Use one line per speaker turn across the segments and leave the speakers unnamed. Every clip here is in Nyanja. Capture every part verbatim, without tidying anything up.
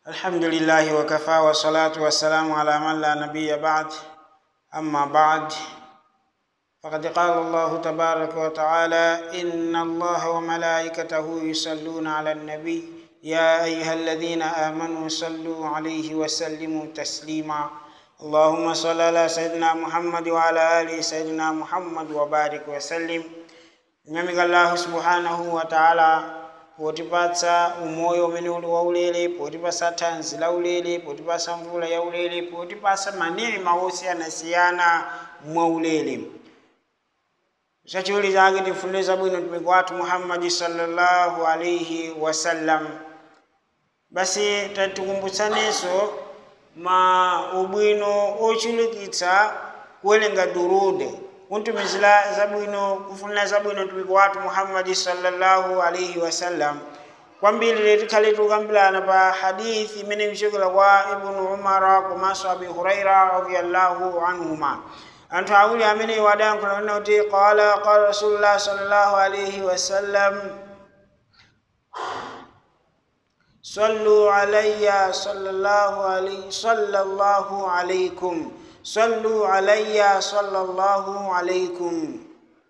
الحمد لله وكفى والصلاة والسلام على من لا نبي بعد. أما بعد، فقد قال الله تبارك وتعالى: إن الله وملائكته يصلون على النبي يا أيها الذين آمنوا صلوا عليه وسلموا تسليما. اللهم صل على سيدنا محمد وعلى آل سيدنا محمد وبارك وسلم. Mwenyezi Allah subhanahu wa ta'ala potipatsa umoyo umene uli waulere, potipatsa thanzi la ulere, potipatsa mvula ya ulere, potipatsa manema osiyanasiyana mwa ulere. Chachiwiri chake tifunire zabwino mtumiki wathu Muhammad sallallahu alayhi wasallam. Basi tatikumbutsaniso ma ubwino ochulukitsa kuwerenga durude, kuntumizira zabwino, kufunira zabwino mtumiki wathu Muhammad sallallahu alayhi wasallam. Kwambiri tikhale tukambirana pa hadithi imene ichokera kwa Ibn Umar komanso Abi Huraira radhiyallahu anhuma. Anthu awiri amene wadayankhula kuti qala qala Rasulullah sallallahu alayhi wasallam: sallu alayya sallallahu alayhi sallallahu alaykum sallu alayya sallallahu alaykum.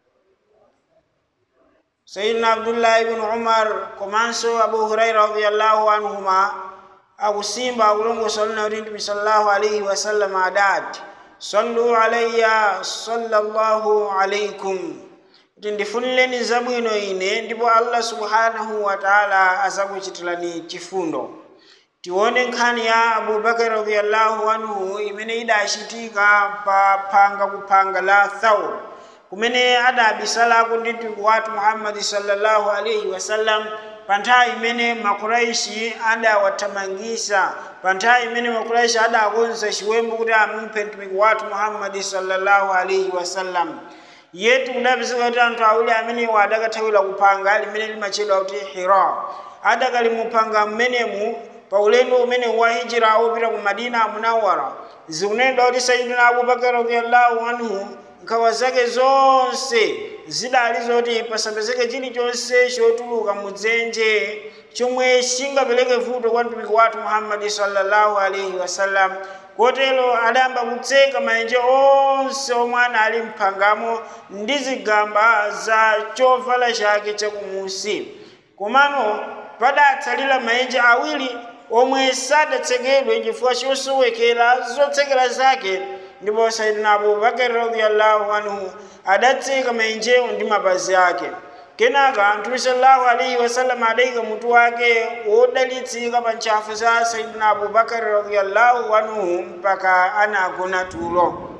Sayyidina Abdullah ibn Umar komanso Abu Huraira radhiyallahu anhuma akusimba akulongosola kuti Mtume sallallahu alayhi wasallam adati: sallu alayya sallallahu alaykum, kuti ndifunireni zabwino ine ndipo Allah subhanahu wa ta'ala azakuchitirani chifundo. Tione nkhani ya Abu Bakar radhiyallahu anhu imene idachitika pa phanga kuphanga la Thawr, kumene adabisalako ndi mtumiki wathu Muhammad sallallahu alayhi wasallam pa nthawi imene Makuraishi adawathamangisa, pa nthawi imene Makuraishi adakonza chiwembu kuti amuphe mtumiki wathu Muhammad sallallahu alayhi wasallam. Yetu kudapezeka kuti anthu awiri amene adakathawira kuphanga limene limatchedwa kuti Hira, adakali muphanga mmenemu pa ulendo umene wa hijira wopita ku Madina Munawwara. Zikunenedwa kuti Sayyidina Abu Bakar radhiyallahu anhu nkhawa zake zonse zidali zoti pasapezeke chilichonse chotuluka mudzenje chomwe chingapereke vuto kwa mtumiki wathu Muhammad sallallahu alayhi wasallam. Kotero adayamba kutseka maenje onse omwe anali mphangamo ndi zigamba za chovala chake chakumusi. Komano padatsalira maenje awiri omwe sadatsekedwe chifukwa chosowekera zotsekera zake, ndipo Sayyidina Abu Bakar radhiyallahu anhu adatseka maenjewo ndi mapazi ake. Kenaka Mtume sallallahu alayhi wasallam adayika mutu wake wodalitsika pa ntchafu za Sayyidina Abu Bakar radhiyallahu anhu mpaka anagona tulo.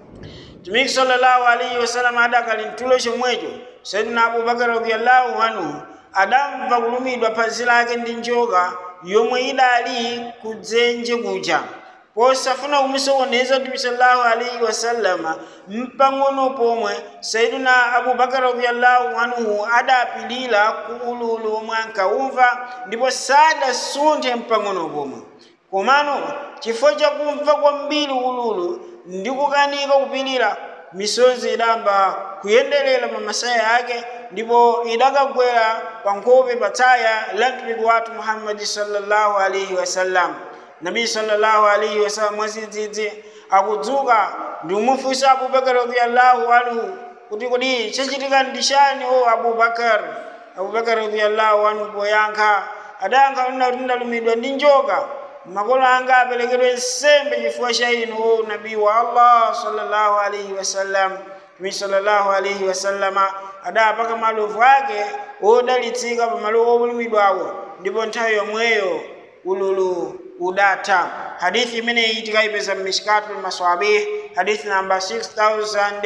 Mtume sallallahu alayhi wasallam adakali mtulo chomwecho, Sayyidina Abu Bakar radhiyallahu anhu adamva kulumidwa phazi lake ndi njoka yomwe idali kudzenje kuja. Posafuna kumusokoneza Mtume sallallahu alayhi wasallam mpang'ono pomwe, Sayyidina Abu Bakar radhiyallahu anhu adapilira ku ululu omwe ankaumva, ndipo sadasunthe mpang'ono pomwe. Komano chifukwa chakumva kwambiri ululu ndi kukanika kupilira, misozi idamba kuyenderera pa masaya ake, ndipo idakagwera pa nkhope pa tsaya la mtumiki wathu Muhammad sallallahu alayhi wasallam. Nabi sallallahu alayhi wasallam mwazidzidzi akudzuka ndi kumufunsa Abu Bakar radhiyallahu anhu kuti kodi chachitika ndi chani o Abu Bakar. Abu Bakar radhiyallahu anhu poyankha adayankha kuti ndalumidwa ndi njoka, makolo anga aperekedwe nsembe chifukwa cha inu o Nabii wa Allah sallallahu alayhi wasallam. Mtume sallallahu alayhi wasallam adapaka malovu ake odalitsika pa malo olumidwawo, ndipo nthawi yomweyo ululu udata. Hadithi imene tikayipeza m'Mishkatul Maswabih, hadithi namba six thousand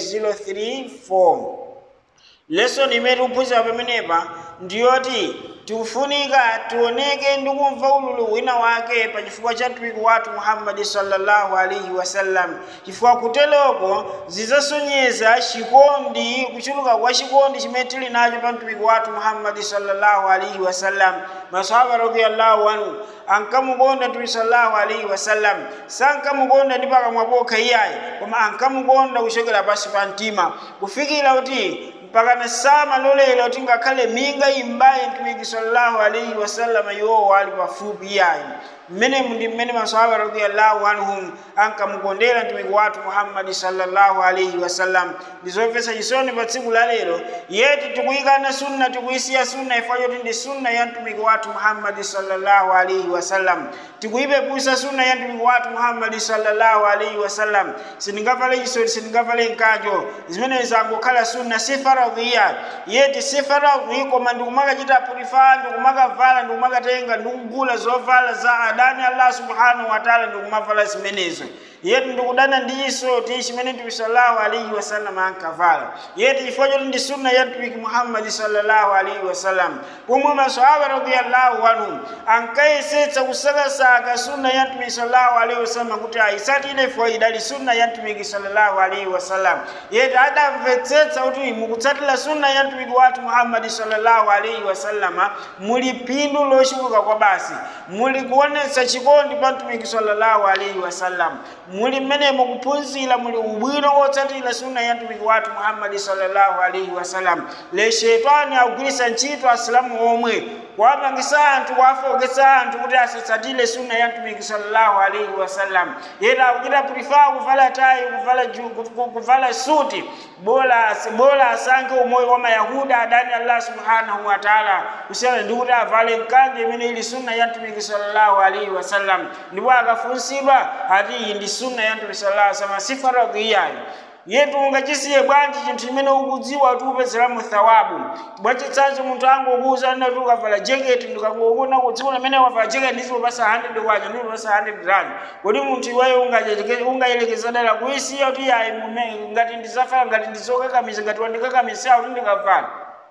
thirty-four. Lesson imene tikuphunzira pamenepa ndiyoti tikufunika tioneke ndi kumva ululu wina wake pa chifukwa cha mtumiki wathu Muhammad sallallahu alayhi wasallam, chifukwa kuteloko zizasonyeza chikondi, kuchuluka kwa chikondi chimene tili nacho pa mtumiki wathu Muhammad sallallahu alayhi wasallam. Masahaba radhiyallahu anhu ankamukonda Mtume sallallahu alayhi wasallam, sankamukonda ndi pakamwa pokha iyayi, koma ankamukonda kuchokera pansi pa mtima, kufikira kuti mpaka na sama lolela kuti ngakhale minga imbaye mtumiki sallallahu alaihi wasallam iwo wali pafupi yayi mmene ndi mmene maswahaba radhiyallahu anhum ankamukondera mtumiki wathu Muhammad sallallahu alaihi wasallam. Ndizomvetsa chisoni pa tsiku la lero yeti tikuyikana sunna tikuyisiya sunna ifayo kuti ndi sunna ya mtumiki wathu Muhammad sallallahu alaihi wasallam, tikuyipepusa sunna ya mtumiki wathu Muhammad sallallahu alaihi wasallam. Sindingavale chisoni sindingavale nkajo zimene zangokhala sunna si faradhiya yeti si faradhi koma ndikumakachita purify ndikumakavale ndikumakatenga ndikugula zovala za adani Allah subhanahu wa ta'ala ndikumavala zimenezo yeti ndikudana ndiso ti chimene Mtume sallallahu alaihi wasallam ankavala yeti ifojo ndi sunna ya Mtume Muhammad sallallahu alaihi wasallam. Pomwe maswahaba radhiyallahu anhum ankayesetsa kusakasaka sunna ya Mtume sallallahu alaihi wasallam kuti aisati ile faida li sunna ya Mtume sallallahu alaihi wasallam yeti adamvetsetsa kuti mukutsatira sunna ya Mtume wathu Muhammad sallallahu alaihi wasallam muli pindu loshuka kwa basi muli kuonesa chikondi pa Mtume sallallahu alaihi wasallam muli mmene mukuphunzira muli ubwino wotsatira sunna ya Mtume wathu Muhammad sallallahu alaihi wasallam. Le shetani akugwiritsa ntchito asilamu omwe kuwapangisa anthu kuwafoketsa anthu kuti asatsatire sunna ya Mtume sallallahu alaihi wasallam yeta akuchita prefer kuvala tai kuvala kuvala suti bola bola asankhe umoyo wa Mayahudi adani Allah subhanahu wa ta'ala kusiyana ndi kuti avale mkanjo imene ili sunna ya Mtume sallallahu alaihi wasallam. Ndipo akafunsidwa ati ndi sunna ya Mtume sallallahu alaihi wasallam si faradhiya yetu ungachisiye bwanji chinthu chimene ukudziwa kuti upezeramo thawabu. Bwachitsanzo munthu angu ukuuza nati ukavala jacket ndikangokuna kudziwa amene wavala jacket ndizo pasa one hundred kwacha ndizo pasa one hundred rand kodi munthu iweyo ungayelekeza dala kuisiya kuti ayi ngati ndizafala ngati ndizokakamiza ngati wandikakamiza kuti ndikavala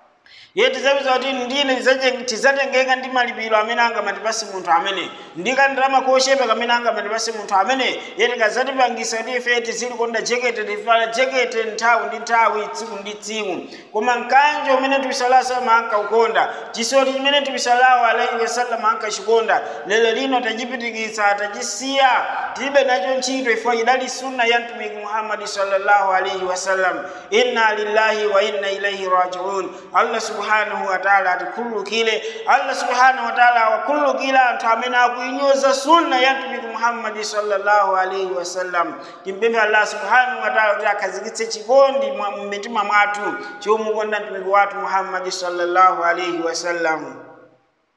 yeti zabiza kuti ndine tizatengeka ndi malipiro amene angamatipasi munthu amene ndikandalama koshepa kamene angamatipasi munthu amene yeti ngazatipangisa kuti ife tizilikonda jacket tivala jacket nthawi ndi nthawi tsiku ndi tsiku koma mkanjo umene Mtume sallallahu alaihi wasallam ankaukonda chisoti chimene Mtume sallallahu alaihi wasallam ankachikonda lero lino tachipitikitsa tachisiya tibe nacho ntchito ifo idali sunna ya Mtume Muhammad sallallahu alaihi wasallam. Inna lillahi wa inna ilaihi raji'un. Allah subhanahu wa ta'ala atikhululukire Allah subhanahu wa ta'ala wakhululukire anthu amene akuinyoza sunna ya Mtume Muhammad sallallahu alaihi wasallam. Timpemphe Allah subhanahu wa ta'ala kuti akhazikitse chikondi mu mitima mwathu chomukonda Mtume wathu Muhammad sallallahu alaihi wasallam.